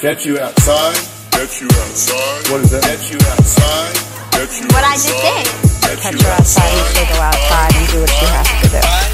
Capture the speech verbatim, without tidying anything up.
Get you outside. Get you outside. What is that? Get you outside. Get you What I just did. Get Catch you her outside, you should go outside and do what she has to do.